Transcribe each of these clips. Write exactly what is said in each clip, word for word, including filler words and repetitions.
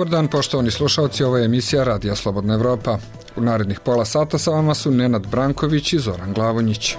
Dobar dan, poštovani slušalci, ovo je emisija Radija Slobodna Evropa. U narednih pola sata sa vama su Nenad Branković i Zoran Glavonjić.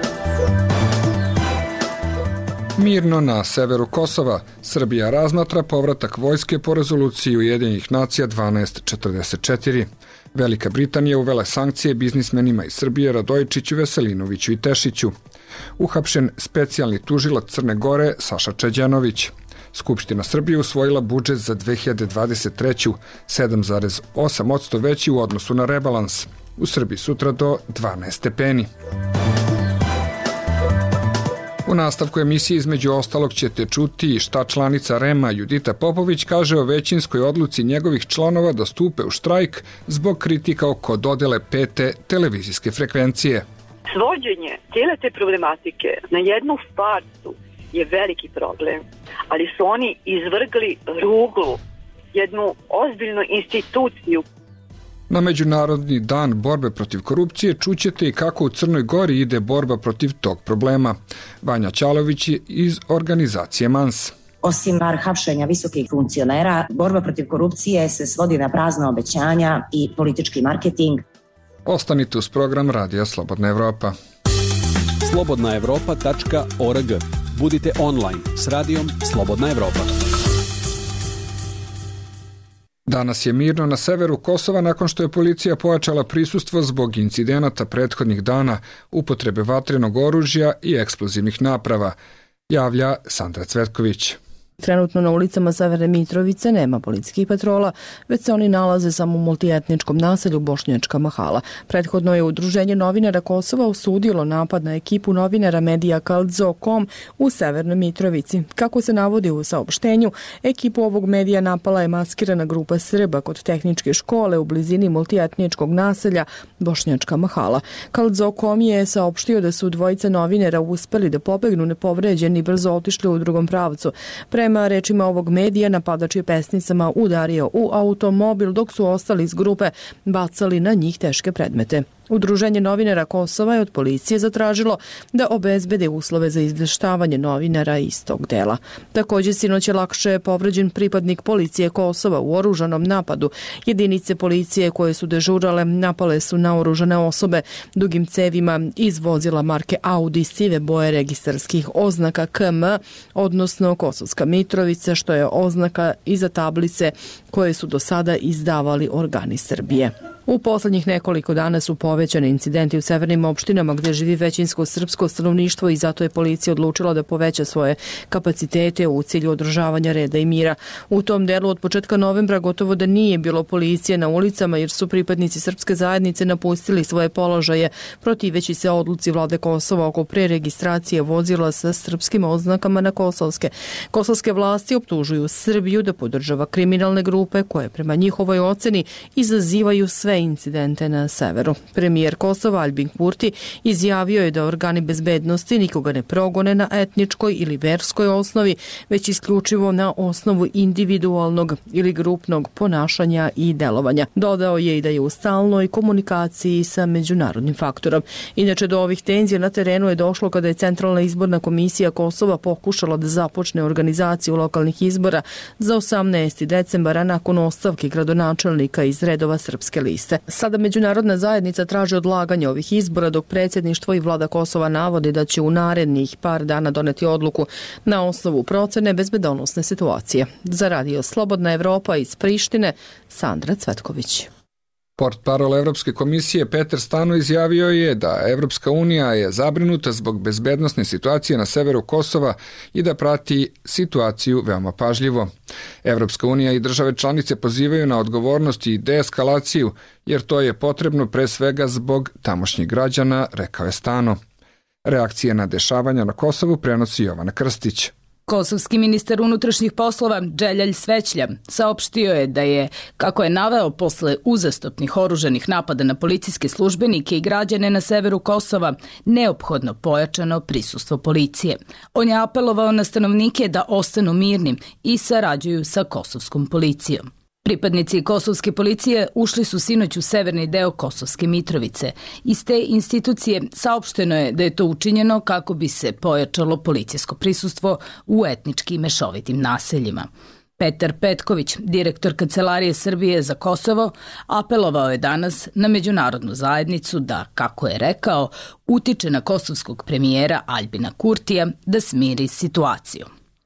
Mirno na severu Kosova, Srbija razmatra povratak vojske po rezoluciji Ujedinjenih nacija dvanaest četrdeset četiri. Velika Britanija uvela sankcije biznismenima iz Srbije Radojičiću, Veselinoviću i Tešiću. Uhapšen specijalni tužilac Crne Gore Saša Čeđenović. Skupština Srbije usvojila budžet za dve hiljade dvadeset treću. sedam zarez osam posto veći u odnosu na rebalans. U Srbiji sutra do dvanaest stepeni. U nastavku emisije između ostalog ćete čuti šta članica REM-a Judita Popović kaže o većinskoj odluci njegovih članova da stupe u štrajk zbog kritika oko dodele pete televizijske frekvencije. Svođenje cijele te problematike na jednu farsu je veliki problem, ali su oni izvrgli ruglu jednu ozbiljnu instituciju. Na Međunarodni dan borbe protiv korupcije čućete i kako u Crnoj Gori ide borba protiv tog problema. Vanja Ćalović je iz organizacije MANS. Osim hapšenja visokih funkcionera, borba protiv korupcije se svodi na prazna obećanja i politički marketing. Ostanite uz program Radija Slobodna Evropa. slobodna evropa tačka org. Budite online s radijom Slobodna Evropa. Danas je mirno na severu Kosova nakon što je policija pojačala prisustvo zbog incidenata prethodnih dana, upotrebe vatrenog oružja i eksplozivnih naprava, javlja Sandra Cvetković. Trenutno na ulicama Severne Mitrovice nema policijskih patrola, već se oni nalaze samo u multietničkom naselju Bošnjačka Mahala. Prethodno je Udruženje novinara Kosova osudilo napad na ekipu novinara medija Kaldzo tačka com u Severnoj Mitrovici. Kako se navodi u saopštenju, ekipu ovog medija napala je maskirana grupa Srba kod tehničke škole u blizini multietničkog naselja Bošnjačka Mahala. Kaldzo tačka com je saopštio da su dvojica novinara uspeli da pobegnu nepovređeni i brzo otišli u drugom pravcu. Pre Prema rečima ovog medija, napadač je pesnicama udario u automobil dok su ostali iz grupe bacali na njih teške predmete. Udruženje novinara Kosova je od policije zatražilo da obezbede uslove za izveštavanje novinara iz tog dela. Također, sinoć je lakše povređen pripadnik policije Kosova u oružanom napadu. Jedinice policije koje su dežurale napale su na oružane osobe dugim cevima iz vozila marke Audi sive boje registarskih oznaka K M, odnosno Kosovska Mitrovica, što je oznaka iza tablice koje su do sada izdavali organi Srbije. U poslednjih nekoliko dana su povećani incidenti u severnim opštinama gdje živi većinsko srpsko stanovništvo i zato je policija odlučila da poveća svoje kapacitete u cilju održavanja reda i mira. U tom delu od početka novembra gotovo da nije bilo policije na ulicama jer su pripadnici srpske zajednice napustili svoje položaje protiveći se odluci vlade Kosova oko preregistracije vozila sa srpskim oznakama na kosovske. Kosovske vlasti optužuju Srbiju da podržava kriminalne grupe koje prema njihovoj oceni izazivaju sve incidente na severu. Premijer Kosova Albin Kurti izjavio je da organi bezbednosti nikoga ne progone na etničkoj ili verskoj osnovi, već isključivo na osnovu individualnog ili grupnog ponašanja i delovanja. Dodao je i da je u stalnoj komunikaciji sa međunarodnim faktorom. Inače, do ovih tenzija na terenu je došlo kada je Centralna izborna komisija Kosova pokušala da započne organizaciju lokalnih izbora za osamnaesti decembara nakon ostavke gradonačelnika iz redova Srpske liste. Sada međunarodna zajednica traži odlaganje ovih izbora dok predsjedništvo i vlada Kosova navodi da će u narednih par dana doneti odluku na osnovu procene bezbedonosne situacije. Za Radio Slobodna Evropa iz Prištine, Sandra Cvetković. Portparol Evropske komisije Peter Stano izjavio je da Evropska unija je zabrinuta zbog bezbednosne situacije na severu Kosova i da prati situaciju veoma pažljivo. Evropska unija i države članice pozivaju na odgovornost i deeskalaciju, jer to je potrebno pre svega zbog tamošnjih građana, rekao je Stano. Reakcije na dešavanja na Kosovu prenosi Jovana Krstić. Kosovski ministar unutrašnjih poslova Dželjal Svećlja saopštio je da je, kako je naveo posle uzastopnih oružanih napada na policijske službenike i građane na severu Kosova, neophodno pojačano prisustvo policije. On je apelovao na stanovnike da ostanu mirni i sarađuju sa kosovskom policijom. Pripadnici kosovske policije ušli su sinoć u severni deo Kosovske Mitrovice. Iz te institucije saopšteno je da je to učinjeno kako bi se pojačalo policijsko prisustvo u etnički mešovitim naseljima. Petar Petković, direktor Kancelarije Srbije za Kosovo, apelovao je danas na međunarodnu zajednicu da, kako je rekao, utiče na kosovskog premijera Aljbina Kurtija da smiri situaciju.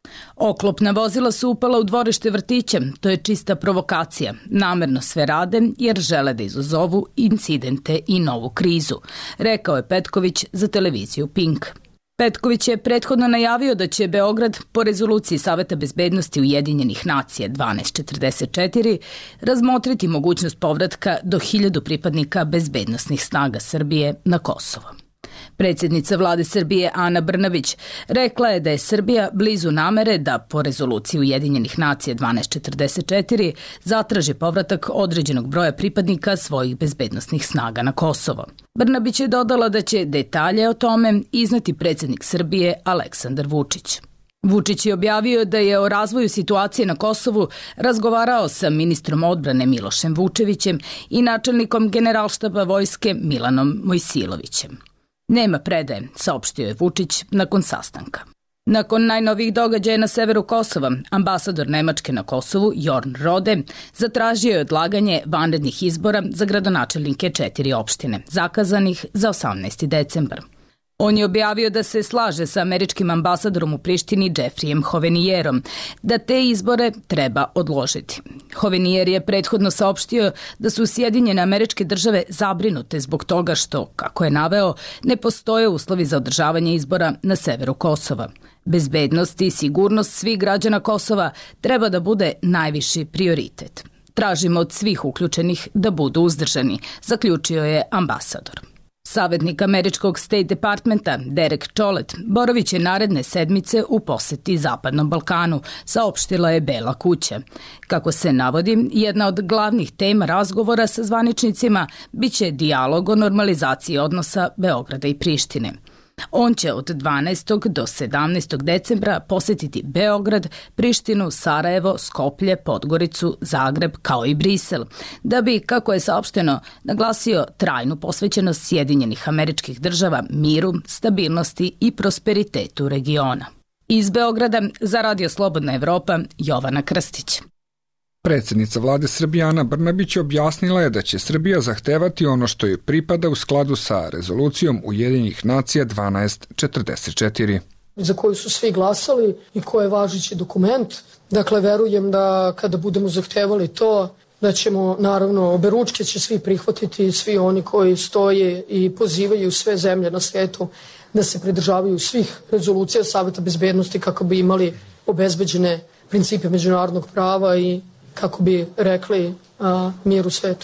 Oklopna vozila su upala u dvorište vrtića, to je čista provokacija. Namerno sve rade jer žele da izazovu incidente i novu krizu, rekao je Petković za televiziju Pink. Petković je prethodno najavio da će Beograd po rezoluciji Saveta bezbednosti Ujedinjenih nacija dvanaest četrdeset četiri razmotriti mogućnost povratka do hiljadu pripadnika bezbednosnih snaga Srbije na Kosovo. Predsjednica vlade Srbije Ana Brnabić rekla je da je Srbija blizu namere da po rezoluciji Ujedinjenih nacija dvanaest četrdeset četiri zatraži povratak određenog broja pripadnika svojih bezbednosnih snaga na Kosovo. Brnabić je dodala da će detalje o tome izneti predsjednik Srbije Aleksandar Vučić. Vučić je objavio da je o razvoju situacije na Kosovu razgovarao sa ministrom odbrane Milošem Vučevićem i načelnikom Generalštaba vojske Milanom Mojsilovićem. Nema predaje, saopštio je Vučić nakon sastanka. Nakon najnovijih događaja na severu Kosova, ambasador Nemačke na Kosovu, Jorn Rode, zatražio je odlaganje vanrednih izbora za gradonačelnike četiri opštine, zakazanih za osamnaesti decembar. On je objavio da se slaže sa američkim ambasadorom u Prištini Jeffrijem Hovenijerom, da te izbore treba odložiti. Hovenijer je prethodno saopštio da su Sjedinjene Američke Države zabrinute zbog toga što, kako je naveo, ne postoje uslovi za održavanje izbora na severu Kosova. Bezbednost i sigurnost svih građana Kosova treba da bude najviši prioritet. Tražimo od svih uključenih da budu uzdržani, zaključio je ambasador. Savetnik američkog State Departmenta Derek Chollet boraviće naredne sedmice u poseti Zapadnom Balkanu, saopštila je Bela kuća. Kako se navodi, jedna od glavnih tema razgovora sa zvaničnicima biće dijalog o normalizaciji odnosa Beograda i Prištine. On će od dvanaestog do sedamnaestog decembra posetiti Beograd, Prištinu, Sarajevo, Skoplje, Podgoricu, Zagreb kao i Brisel, da bi, kako je saopšteno, naglasio trajnu posvećenost Sjedinjenih Američkih Država miru, stabilnosti i prosperitetu regiona. Iz Beograda za Radio Slobodna Evropa, Jovana Krstić. Predsjednica vlade Srbije Ana Brnabić objasnila je da će Srbija zahtevati ono što joj pripada u skladu sa rezolucijom Ujedinjenih nacija dvanaest četrdeset četiri. Za koju su svi glasali i ko je važeći dokument. Dakle, verujem da kada budemo zahtevali to, da ćemo, naravno, oberučke će svi prihvatiti, svi oni koji stoje i pozivaju sve zemlje na svijetu da se pridržavaju svih rezolucija Saveta bezbednosti kako bi imali obezbeđene principe međunarodnog prava i kako bi rekli a, mir u svetu.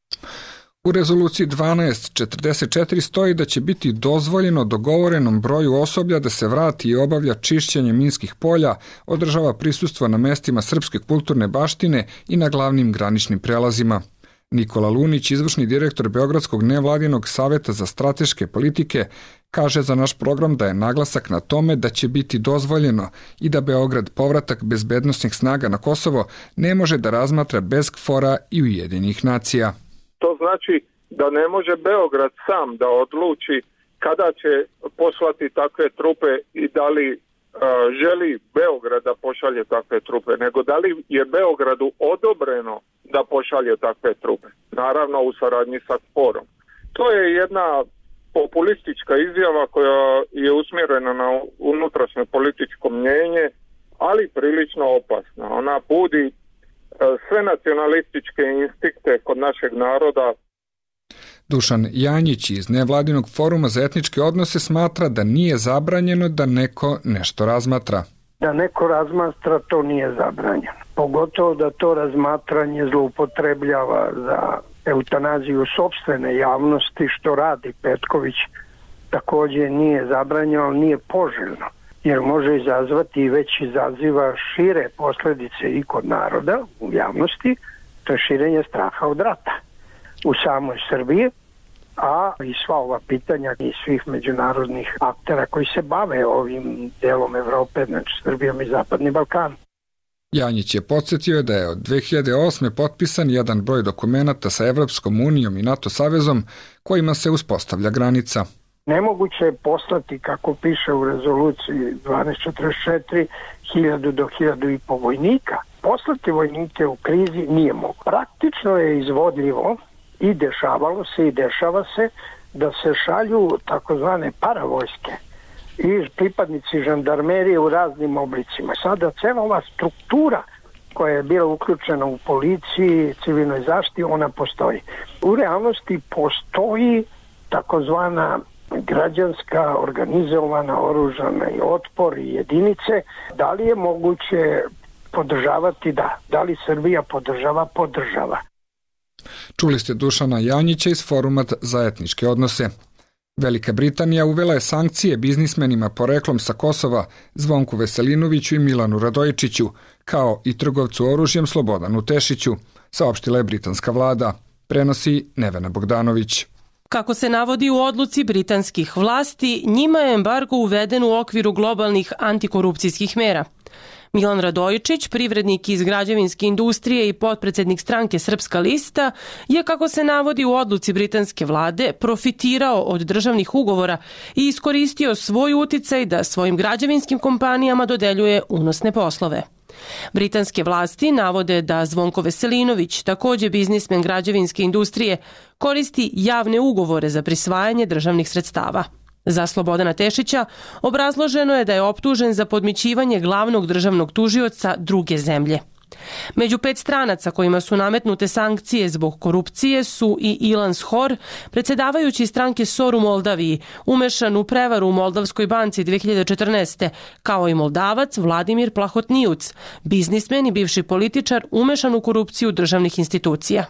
U rezoluciji dvanaest četrdeset četiri stoji da će biti dozvoljeno dogovorenom broju osoblja da se vrati i obavlja čišćenje minskih polja, održava prisustvo na mestima srpske kulturne baštine i na glavnim graničnim prelazima. Nikola Lunić, izvršni direktor Beogradskog nevladinog saveta za strateške politike, kaže za naš program da je naglasak na tome da će biti dozvoljeno i da Beograd povratak bezbednosnih snaga na Kosovo ne može da razmatra bez KFOR-a i Ujedinjenih nacija. To znači da ne može Beograd sam da odluči kada će poslati takve trupe i da li uh, želi Beograd da pošalje takve trupe, nego da li je Beogradu odobreno da pošalje takve trupe. Naravno u saradnji sa KFOR-om. To je jedna populistička izjava koja je usmjerena na unutrašnje političko mnjenje, ali prilično opasna. Ona budi uh, sve nacionalističke instinkte kod našeg naroda. Dušan Janjić iz Nevladinog foruma za etničke odnose smatra da nije zabranjeno da neko nešto razmatra. Da neko razmatra, to nije zabranjeno. Pogotovo da to razmatranje zloupotrebljava za eutanaziju sopstvene javnosti, što radi Petković, također nije zabranjeno, ali nije poželjno, jer može izazvati i već izaziva šire posljedice i kod naroda u javnosti, to je širenje straha od rata u samoj Srbiji, a i sva ova pitanja i svih međunarodnih aktera koji se bave ovim delom Evrope, znači Srbijom i Zapadni Balkan. Janjić je podsjetio da je od dve hiljade osme potpisan jedan broj dokumenata sa Evropskom unijom i NATO savezom kojima se uspostavlja granica. Nemoguće je poslati, kako piše u rezoluciji dvanaest četrdeset četiri, hiljadu do hiljadu i po vojnika. poslati vojnike u krizi nije moguće. Praktično je izvodljivo i dešavalo se i dešava se da se šalju takozvane paravojske i pripadnici žandarmerije u raznim oblicima. Sada cela ova struktura koja je bila uključena u policiji, civilnoj zaštiti, ona postoji. U realnosti postoji takozvana građanska, organizovana, oružana i otpor i jedinice. Da li je moguće podržavati? Da. Da li Srbija podržava? Podržava. Čuli ste Dušana Janjića iz Foruma za etničke odnose. Velika Britanija uvela je sankcije biznismenima poreklom sa Kosova Zvonku Veselinoviću i Milanu Radojičiću, kao i trgovcu oružjem Slobodanu Tešiću, saopštila je britanska vlada. Prenosi Nevena Bogdanović. Kako se navodi u odluci britanskih vlasti, njima je embargo uveden u okviru globalnih antikorupcijskih mera. Milan Radojičić, privrednik iz građevinske industrije i potpredsednik stranke Srpska lista, je, kako se navodi u odluci britanske vlade, profitirao od državnih ugovora i iskoristio svoj uticaj da svojim građevinskim kompanijama dodeljuje unosne poslove. Britanske vlasti navode da Zvonko Veselinović, takođe biznismen građevinske industrije, koristi javne ugovore za prisvajanje državnih sredstava. Za Slobodana Tešića obrazloženo je da je optužen za podmićivanje glavnog državnog tužioca druge zemlje. Među pet stranaca kojima su nametnute sankcije zbog korupcije su i Ilan Shor, predsjedavajući stranke S O R u Moldaviji, umešan u prevaru u Moldavskoj banci dve hiljade četrnaeste, kao i Moldavac Vladimir Plahotnijuc, biznismen i bivši političar umešan u korupciju državnih institucija.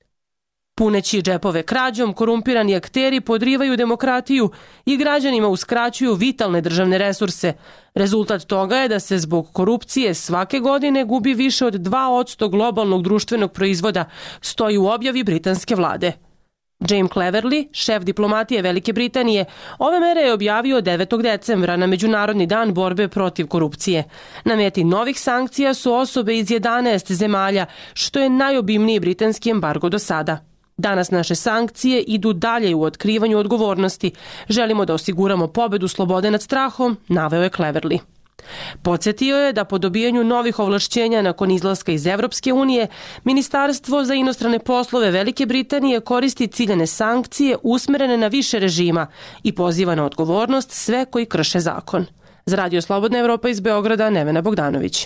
Puneći džepove krađom, korumpirani akteri podrivaju demokratiju i građanima uskraćuju vitalne državne resurse. Rezultat toga je da se zbog korupcije svake godine gubi više od dva posto globalnog društvenog proizvoda, stoji u objavi britanske vlade. James Cleverly, šef diplomatije Velike Britanije, ove mere je objavio devetog decembra na Međunarodni dan borbe protiv korupcije. Na meti novih sankcija su osobe iz jedanaest zemalja, što je najobimniji britanski embargo do sada. Danas naše sankcije idu dalje u otkrivanju odgovornosti. Želimo da osiguramo pobedu slobode nad strahom, naveo je Cleverly. Podsjetio je da po dobijanju novih ovlašćenja nakon izlaska iz Evropske unije, Ministarstvo za inostrane poslove Velike Britanije koristi ciljane sankcije usmerene na više režima i poziva na odgovornost sve koji krše zakon. Za Radio Slobodna Evropa iz Beograda, Nevena Bogdanović.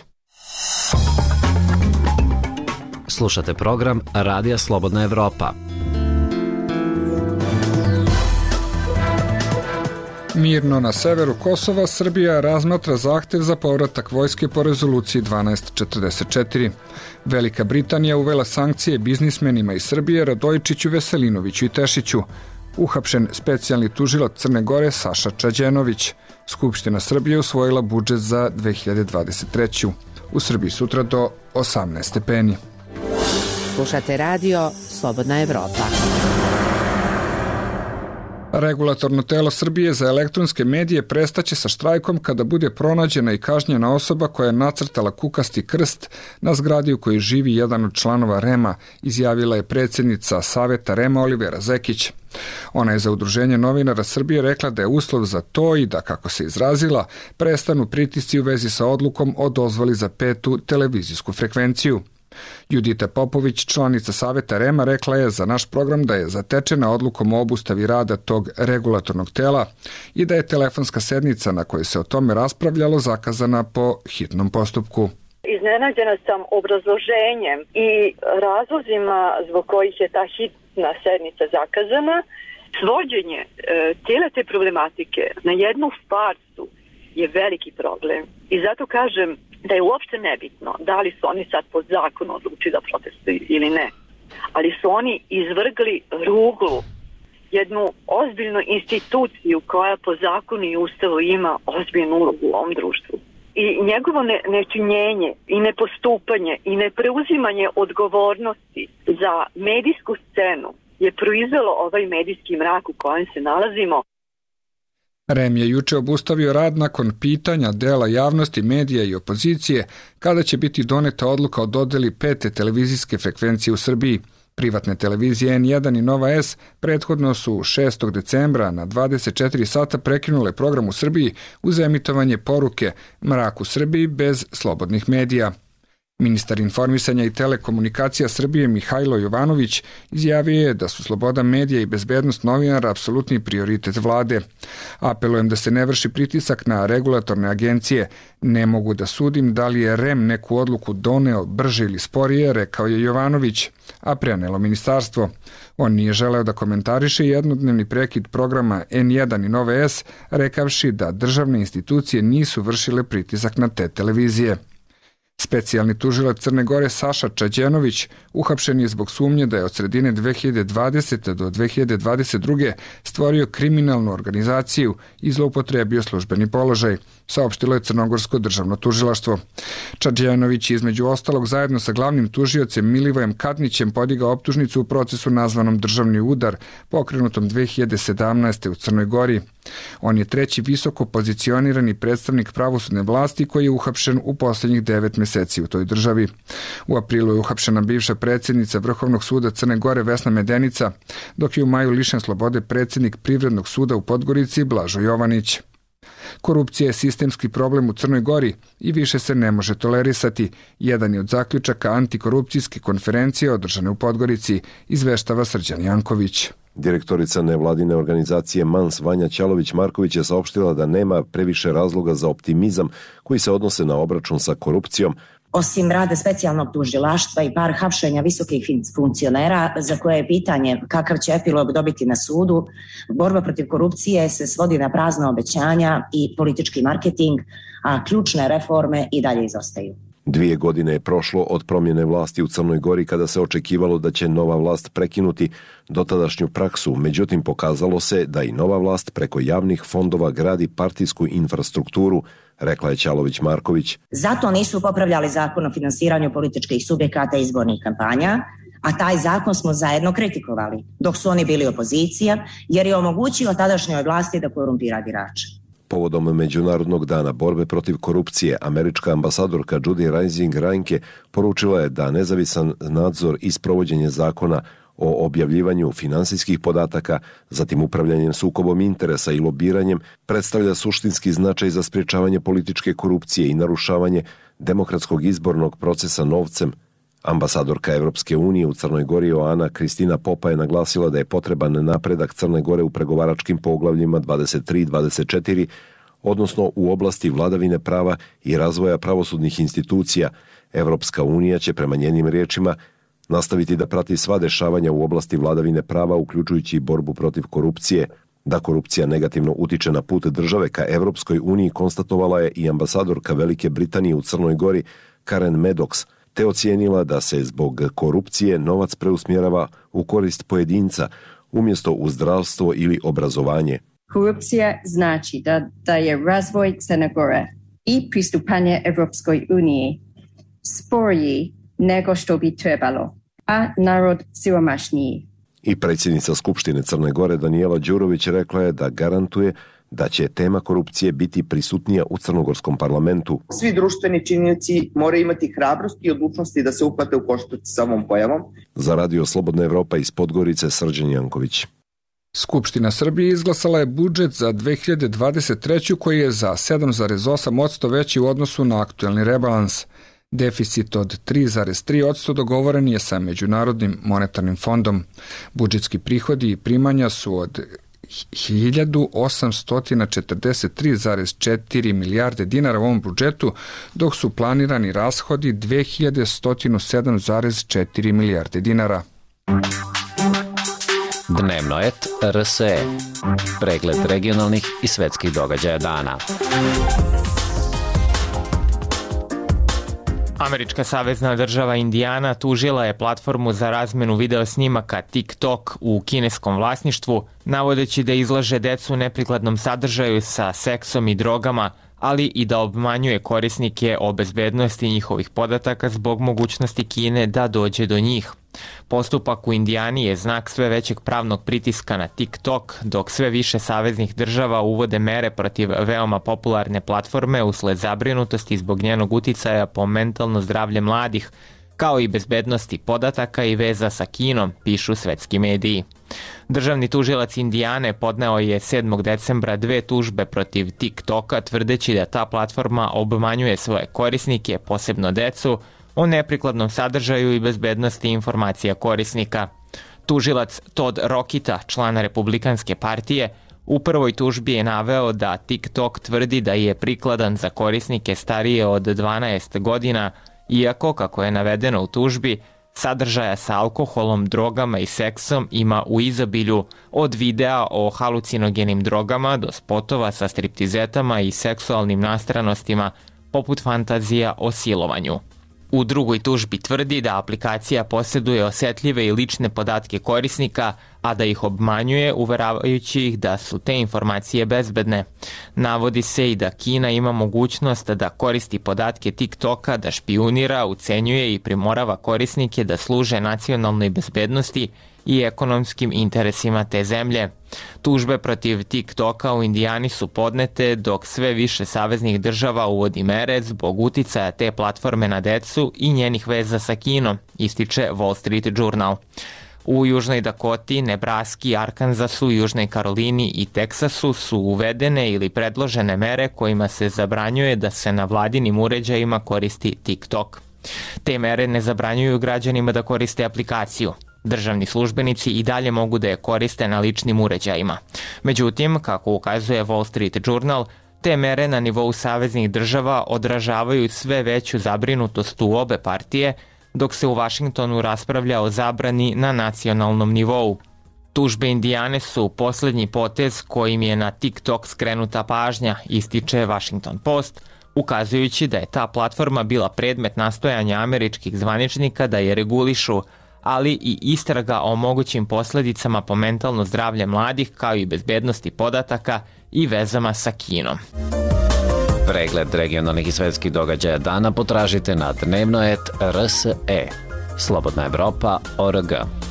Slušate program Radija Slobodna Evropa. Mirno na severu Kosova Srbija razmatra zahtev za povratak vojske po rezoluciji dvanaest četrdeset četiri. Velika Britanija uvela sankcije biznismenima iz Srbije Radojičiću, Veselinoviću i Tešiću. Uhapšen specijalni tužilac Crne Gore Saša Čađenović. Skupština Srbije usvojila budžet za dve hiljade dvadeset treću. U Srbiji sutra do osamnaest stepeni. Slušate radio Slobodna Evropa. Regulatorno telo Srbije za elektronske medije prestaće sa štrajkom kada bude pronađena i kažnjena osoba koja je nacrtala kukasti krst na zgradi u kojoj živi jedan od članova REM-a, izjavila je predsjednica Saveta REM-a Olivera Zekić. Ona je za Udruženje novinara Srbije rekla da je uslov za to i da, kako se izrazila, prestanu pritisci u vezi sa odlukom o dozvoli za petu televizijsku frekvenciju. Judita Popović, članica Saveta REM-a, rekla je za naš program da je zatečena odlukom o obustavi rada tog regulatornog tela i da je telefonska sednica na kojoj se o tome raspravljalo zakazana po hitnom postupku. Iznenađena sam obrazloženjem i razlozima zbog kojih je ta hitna sednica zakazana. Svođenje e, cijele te problematike na jednu farsu je veliki problem i zato kažem da je uopšte nebitno da li su oni sad po zakonu odlučili da protestuju ili ne, ali su oni izvrgli ruglu jednu ozbiljnu instituciju koja po zakonu i ustavu ima ozbiljnu ulogu u ovom društvu. I njegovo ne, nečinjenje i nepostupanje i nepreuzimanje odgovornosti za medijsku scenu je proizvelo ovaj medijski mrak u kojem se nalazimo. REM je juče obustavio rad nakon pitanja dela javnosti, medija i opozicije kada će biti doneta odluka o dodeli pete televizijske frekvencije u Srbiji. Privatne televizije N jedan i Nova S prethodno su šestog decembra na dvadeset četiri sata prekinule program u Srbiji uz emitovanje poruke Mrak u Srbiji bez slobodnih medija. Ministar informisanja i telekomunikacija Srbije Mihajlo Jovanović izjavio je da su sloboda medija i bezbednost novinara apsolutni prioritet vlade. Apelujem da se ne vrši pritisak na regulatorne agencije. Ne mogu da sudim da li je R E M neku odluku doneo brže ili sporije, rekao je Jovanović, a prenelo ministarstvo. On nije želeo da komentariše jednodnevni prekid programa N jedan i Nove S, rekavši da državne institucije nisu vršile pritisak na te televizije. Specijalni tužilac Crne Gore Saša Čađenović uhapšen je zbog sumnje da je od sredine dve hiljade dvadesete. do dve hiljade dvadeset druge. stvorio kriminalnu organizaciju i zloupotrebio službeni položaj, saopštilo je Crnogorsko državno tužilaštvo. Čađenović je između ostalog zajedno sa glavnim tužiocem Milivojem Kadnićem podigao optužnicu u procesu nazvanom Državni udar, pokrenutom dve hiljade sedamnaeste. u Crnoj Gori. On je treći visoko pozicionirani predstavnik pravosudne vlasti koji je uhapšen u posljednjih devet meseci u toj državi. U aprilu je uhapšena bivša predsjednica Vrhovnog suda Crne Gore Vesna Medenica, dok je u maju lišen slobode predsjednik Privrednog suda u Podgorici Blažo Jovanić. Korupcija je sistemski problem u Crnoj Gori i više se ne može tolerisati. Jedan je od zaključaka antikorupcijske konferencije održane u Podgorici, izveštava Srđan Janković. Direktorica nevladine organizacije Mans Vanja Ćalović-Marković je saopštila da nema previše razloga za optimizam koji se odnose na obračun sa korupcijom. Osim rada specijalnog tužilaštva i par hapšenja visokih funkcionera za koje je pitanje kakav će epilog dobiti na sudu, borba protiv korupcije se svodi na prazna obećanja i politički marketing, a ključne reforme i dalje izostaju. Dvije godine je prošlo od promjene vlasti u Crnoj Gori kada se očekivalo da će nova vlast prekinuti dotadašnju praksu, međutim pokazalo se da i nova vlast preko javnih fondova gradi partijsku infrastrukturu, rekla je Ćalović-Marković. Zato nisu popravljali zakon o finansiranju političkih subjekata i izbornih kampanja, a taj zakon smo zajedno kritikovali dok su oni bili opozicija, jer je omogućio tadašnjoj vlasti da korumpira birače. Povodom Međunarodnog dana borbe protiv korupcije, američka ambasadorka Judy Rising Reinke poručila je da nezavisan nadzor i sprovođenje zakona o objavljivanju finansijskih podataka, zatim upravljanjem sukobom interesa i lobiranjem, predstavlja suštinski značaj za sprječavanje političke korupcije i narušavanje demokratskog izbornog procesa novcem. Ambasadorka Evropske unije u Crnoj Gori Oana Kristina Popa je naglasila da je potreban napredak Crne Gore u pregovaračkim poglavljima dvadeset tri i dvadeset četiri, odnosno u oblasti vladavine prava i razvoja pravosudnih institucija. Evropska unija će prema njenim riječima nastaviti da prati sva dešavanja u oblasti vladavine prava, uključujući borbu protiv korupcije. Da korupcija negativno utiče na put države ka Evropskoj uniji konstatovala je i ambasadorka Velike Britanije u Crnoj Gori Karen Maddox, te ocijenila da se zbog korupcije novac preusmjerava u korist pojedinca umjesto u zdravstvo ili obrazovanje. Korupcija znači da, da je razvoj Crne Gore i pristupanje Evropskoj uniji sporiji nego što bi trebalo, a narod siromašniji. I predsjednica Skupštine Crne Gore Danijela Đurović rekla je da garantuje da će tema korupcije biti prisutnija u crnogorskom parlamentu. Svi društveni činioci moraju imati hrabrosti i odlučnosti da se uhvate u koštac sa ovom pojavom. Za Radio Slobodna Evropa iz Podgorice Srđan Janković. Skupština Srbije izglasala je budžet za dve hiljade dvadeset treću koji je za sedam zarez osam posto veći u odnosu na aktuelni rebalans. Deficit od tri zarez tri posto dogovoren je sa Međunarodnim monetarnim fondom. Budžetski prihodi i primanja su od hiljadu osamsto četrdeset tri zarez četiri milijarde dinara u ovom budžetu, dok su planirani rashodi dve hiljade sto sedam zarez četiri milijarde dinara. Dnevno et R S E. Pregled regionalnih i svetskih događaja dana. Američka savezna država Indijana tužila je platformu za razmenu video snimaka TikTok u kineskom vlasništvu, navodeći da izlaže decu neprikladnom sadržaju sa seksom i drogama, ali i da obmanjuje korisnike o bezbednosti njihovih podataka zbog mogućnosti Kine da dođe do njih. Postupak u Indijani je znak sve većeg pravnog pritiska na TikTok, dok sve više saveznih država uvode mere protiv veoma popularne platforme usled zabrinutosti zbog njenog uticaja po mentalno zdravlje mladih, kao i bezbednosti podataka i veza sa Kinom, pišu svetski mediji. Državni tužilac Indijane podneo je sedmog decembra dve tužbe protiv TikToka, tvrdeći da ta platforma obmanjuje svoje korisnike, posebno decu, o neprikladnom sadržaju i bezbednosti informacija korisnika. Tužilac Todd Rokita, član Republikanske partije, u prvoj tužbi je naveo da TikTok tvrdi da je prikladan za korisnike starije od dvanaest godina, iako, kako je navedeno u tužbi, sadržaja sa alkoholom, drogama i seksom ima u izobilju, od videa o halucinogenim drogama do spotova sa striptizetama i seksualnim nastranostima, poput fantazija o silovanju. U drugoj tužbi tvrdi da aplikacija posjeduje osetljive i lične podatke korisnika, a da ih obmanjuje uveravajući ih da su te informacije bezbedne. Navodi se i da Kina ima mogućnost da koristi podatke TikToka, da špijunira, ucenjuje i primorava korisnike da služe nacionalnoj bezbednosti i ekonomskim interesima te zemlje. Tužbe protiv TikToka u Indijani su podnete dok sve više saveznih država uvodi mere zbog uticaja te platforme na decu i njenih veza sa Kinom, ističe Wall Street Journal. U Južnoj Dakoti, Nebraski, Arkansasu, Južnoj Karolini i Teksasu su uvedene ili predložene mere kojima se zabranjuje da se na vladinim uređajima koristi TikTok. Te mere ne zabranjuju građanima da koriste aplikaciju. Državni službenici i dalje mogu da je koriste na ličnim uređajima. Međutim, kako ukazuje Wall Street Journal, te mere na nivou saveznih država odražavaju sve veću zabrinutost u obe partije, dok se u Vašingtonu raspravlja o zabrani na nacionalnom nivou. Tužbe Indijane su poslednji potez kojim je na TikTok skrenuta pažnja, ističe Washington Post, ukazujući da je ta platforma bila predmet nastojanja američkih zvaničnika da je regulišu, ali i istraga o mogućim posledicama po mentalno zdravlje mladih, kao i bezbednosti podataka i vezama sa Kinom. Pregled regionalnih i svetskih događaja dana potražite na dnevno et er es e. Slobodna Evropa tačka org.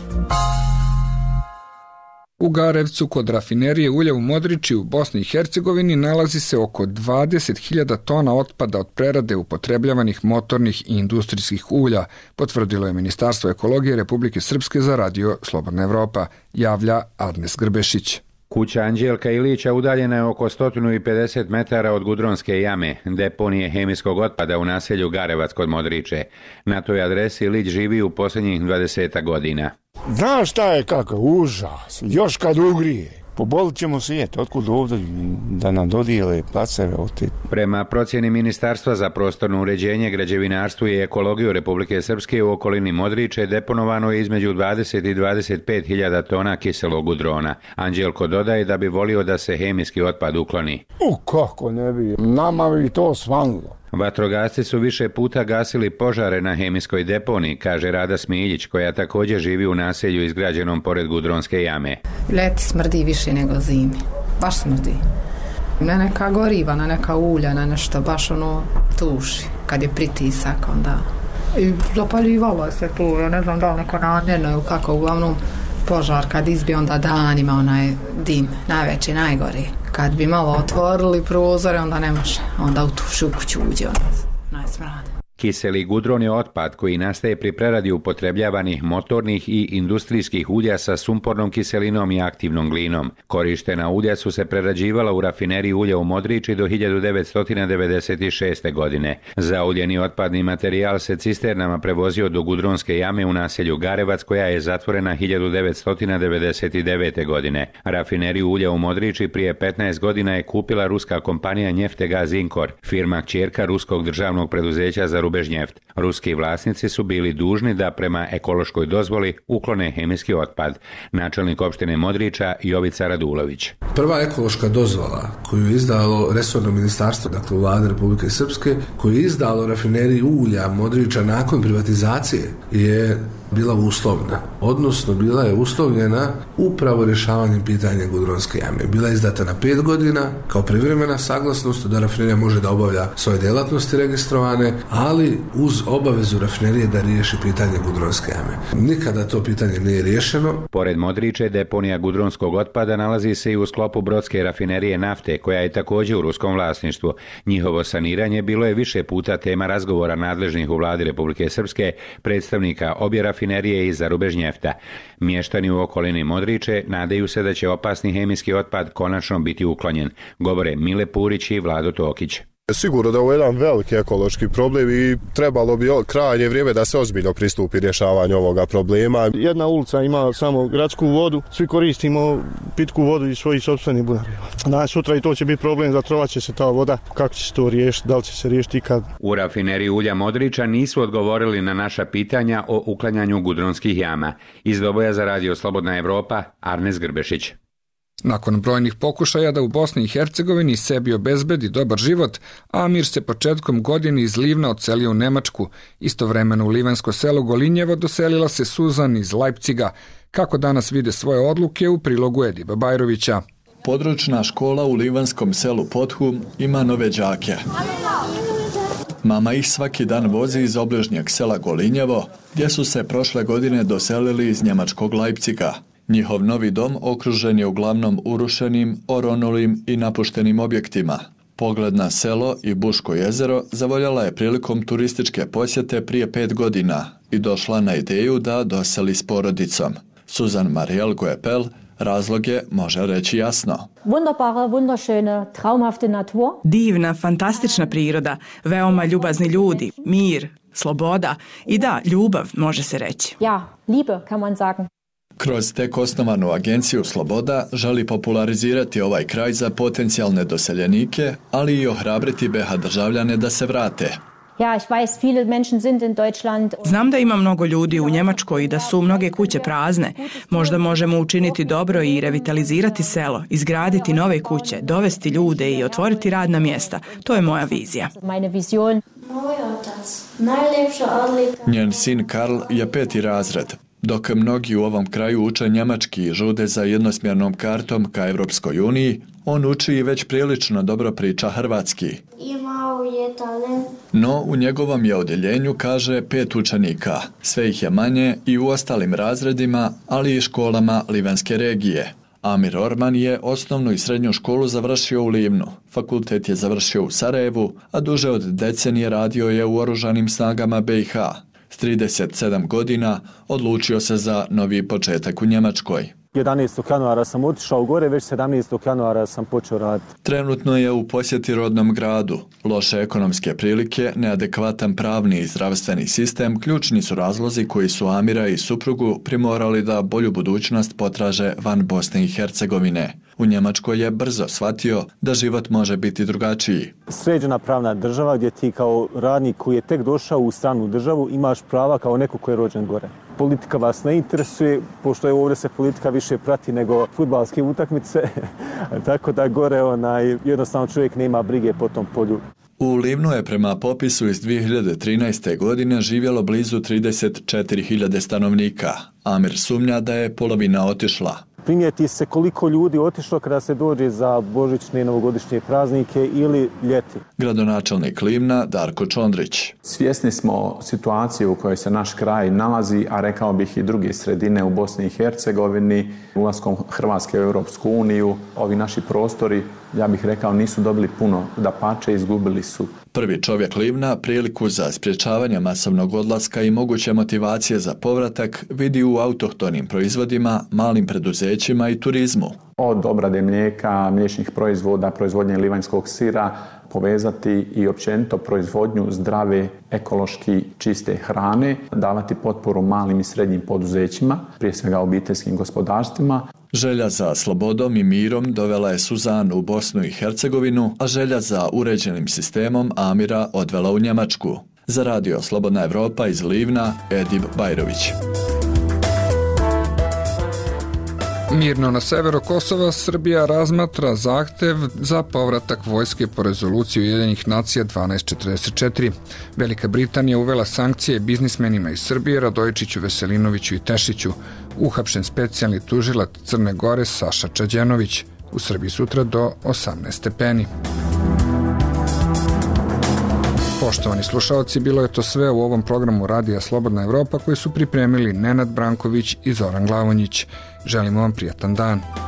U Garevcu kod rafinerije ulja u Modriči u Bosni i Hercegovini nalazi se oko dvadeset hiljada tona otpada od prerade upotrebljavanih motornih i industrijskih ulja, potvrdilo je Ministarstvo ekologije Republike Srpske za radio Slobodna Evropa, javlja Adnes Grbešić. Kuća Anđelka Ilića udaljena je oko sto pedeset metara od Gudronske jame, deponije hemijskog otpada u naselju Garevac kod Modriče. Na toj adresi Ilić živi u posljednjih dvadeset godina. Znaš šta je kakav užas, još kad ugrije. Pobolit ćemo svijet, otkud ovdje da nam dodijele placeve od te. Prema procjeni Ministarstva za prostorno uređenje, građevinarstvo i ekologiju Republike Srpske u okolini Modriče deponovano je između dvadeset i dvadeset pet hiljada tona kiselog gudrona. Anđelko dodaje da bi volio da se hemijski otpad ukloni. U kako ne bi, nama bi to svanilo. Vatrogasci su više puta gasili požare na hemijskoj deponiji, kaže Rada Smiljić, koja također živi u naselju izgrađenom pored Gudronske jame. Leti smrdi više nego zimi. Baš smrdi. Na neka goriva, na neka ulja, na nešto baš ono tuši. Kad je pritisak, onda... I zapaljivalo se tu, ja ne znam da li neko namjerno ili kako, uglavnom požar kad izbije onda danima onaj dim, najveći, najgori. Kad bi malo otvorili prozore, onda ne može. Onda u tu kuću uđe onaj smrad. Kiseli gudron je otpad koji nastaje pri preradi upotrebljavanih motornih i industrijskih ulja sa sumpornom kiselinom i aktivnom glinom. Korištena ulja su se prerađivala u rafineriji ulja u Modriči do hiljadu devetsto devedeset šeste. godine. Zauljeni otpadni materijal se cisternama prevozio do Gudronske jame u naselju Garevac, koja je zatvorena hiljadu devetsto devedeset devete. godine. Rafineriju ulja u Modriči prije petnaest godina je kupila ruska kompanija Neftegaz Inkor, firma kćerka ruskog državnog preduzeća za Rubežnjeft. Ruski vlasnici su bili dužni da prema ekološkoj dozvoli uklone hemijski otpad. Načelnik opštine Modriča Jovica Radulović. Prva ekološka dozvola koju je izdalo resorno ministarstvo, dakle Vlade Republike Srpske, koju je izdalo rafineriji ulja Modriča nakon privatizacije, je bila uslovna, odnosno bila je uslovljena upravo rješavanjem pitanja Gudronske jame. Bila je izdata na pet godina kao privremena saglasnost da rafinerija može da obavlja svoje delatnosti registrovane, ali uz obavezu rafinerije da riješi pitanje Gudronske jame. Nikada to pitanje nije riješeno. Pored Modriče, deponija gudronskog otpada nalazi se i u sklopu Brodske rafinerije nafte, koja je također u ruskom vlasništvu. Njihovo saniranje bilo je više puta tema razgovora nadležnih u Vladi Republike Srpske, predstavnika obje rafinerije i za Rubežnjefta. Mještani u okolini Modriče nadaju se da će opasni hemijski otpad konačno biti uklonjen, govore Mile Purić i Vlado Tokić. Sigurno da je ovo jedan veliki ekološki problem i trebalo bi krajnje vrijeme da se ozbiljno pristupi rješavanju ovoga problema. Jedna ulica ima samo gradsku vodu, svi koristimo pitku vodu iz svojih sopstvenih bunara. Danas sutra i to će biti problem, zatrovat će se ta voda. Kako će se to riješiti, da li će se riješiti ikad? U rafineriji ulja Modriča nisu odgovorili na naša pitanja o uklanjanju gudronskih jama. Iz Doboja za Radio Slobodna Evropa, Arnes Grbešić. Nakon brojnih pokušaja da u Bosni i Hercegovini sebi obezbedi dobar život, Amir se početkom godine iz Livna odselio u Nemačku. Istovremeno u livansko selo Golinjevo doselila se Suzan iz Leipciga. Kako danas vide svoje odluke u prilogu Ediba Bajrovića. Područna škola u livanskom selu Pothu ima nove đake. Mama ih svaki dan vozi iz obližnjeg sela Golinjevo, gdje su se prošle godine doselili iz njemačkog Leipciga. Njihov novi dom okružen je uglavnom urušenim, oronulim i napuštenim objektima. Pogled na selo i Buško jezero zavoljala je prilikom turističke posjete prije pet godina i došla na ideju da doseli s porodicom. Suzan Mariel Goepel razlog je može reći jasno. Wunderbare, wunderschöne, traumhafte Natur. Divna, fantastična priroda, veoma ljubazni ljudi, mir, sloboda i da, ljubav, može se reći. Ja, Liebe, kann man sagen. Kroz tek osnovanu agenciju Sloboda želi popularizirati ovaj kraj za potencijalne doseljenike, ali i ohrabriti B iH državljane da se vrate. Ja, ich weiß, viele Menschen sind in Deutschland. Znam da ima mnogo ljudi u Njemačkoj i da su mnoge kuće prazne. Možda možemo učiniti dobro i revitalizirati selo, izgraditi nove kuće, dovesti ljude i otvoriti radna mjesta. To je moja vizija. Meine Vision. Njen sin Karl je peti razred. Dok mnogi u ovom kraju uče njemački i žude za jednosmjernom kartom ka Evropskoj uniji, on uči i već prilično dobro priča hrvatski. No, u njegovom je odjeljenju, kaže, pet učenika. Sve ih je manje i u ostalim razredima, ali i školama livanske regije. Amir Orman je osnovnu i srednju školu završio u Livnu. Fakultet je završio u Sarajevu, a duže od decenije radio je u oružanim snagama B iH. S trideset sedam godina odlučio se za novi početak u Njemačkoj. jedanaestog januara sam otišao gore, već sedamnaestog januara sam počeo raditi. Trenutno je u posjeti rodnom gradu. Loše ekonomske prilike, neadekvatan pravni i zdravstveni sistem ključni su razlozi koji su Amira i suprugu primorali da bolju budućnost potraže van Bosne i Hercegovine. U Njemačkoj je brzo shvatio da život može biti drugačiji. Sređena pravna država gdje ti kao radnik koji je tek došao u stranu državu imaš prava kao neko koji je rođen gore. Politika vas ne interesuje, pošto je ovdje se politika više prati nego fudbalske utakmice, tako da gore onaj, jednostavno čovjek nema brige po tom polju. U Livnu je prema popisu iz dvije hiljade trinaeste. godine živjelo blizu trideset četiri hiljade stanovnika. Amir sumnja da je polovina otišla. Primijeti se koliko ljudi otišlo kada se dođe za božićne i novogodišnje praznike ili ljeti. Gradonačelnik Livna Darko Čondrić. Svjesni smo situacije u kojoj se naš kraj nalazi, a rekao bih i druge sredine u Bosni i Hercegovini, ulaskom Hrvatske u Europsku uniju. Ovi naši prostori, ja bih rekao, nisu dobili puno, dapače izgubili su. Prvi čovjek Livna priliku za sprječavanje masovnog odlaska i moguće motivacije za povratak vidi u autohtonim proizvodima, malim preduzećima i turizmu. Od obrade mlijeka, mliječnih proizvoda, proizvodnje livanjskog sira, povezati i općenito proizvodnju zdrave, ekološki čiste hrane, davati potporu malim i srednjim poduzećima, prije svega obiteljskim gospodarstvima. Želja za slobodom i mirom dovela je Suzan u Bosnu i Hercegovinu, a želja za uređenim sistemom Amira odvela u Njemačku. Za Radio Slobodna Evropa iz Livna, Edib Bajrović. Mirno na severu Kosova Srbija razmatra zahtev za povratak vojske po rezoluciji Ujedinjenih nacija dvanaest četrdeset četiri. Velika Britanija uvela sankcije biznismenima iz Srbije Radojičiću, Veselinoviću i Tešiću. Uhapšen specijalni tužilac Crne Gore Saša Čađenović. U Srbiji sutra do osamnaest stepeni. Poštovani slušalci, bilo je to sve u ovom programu Radija Slobodna Evropa koji su pripremili Nenad Branković i Zoran Glavonjić. Želimo vam prijatan dan.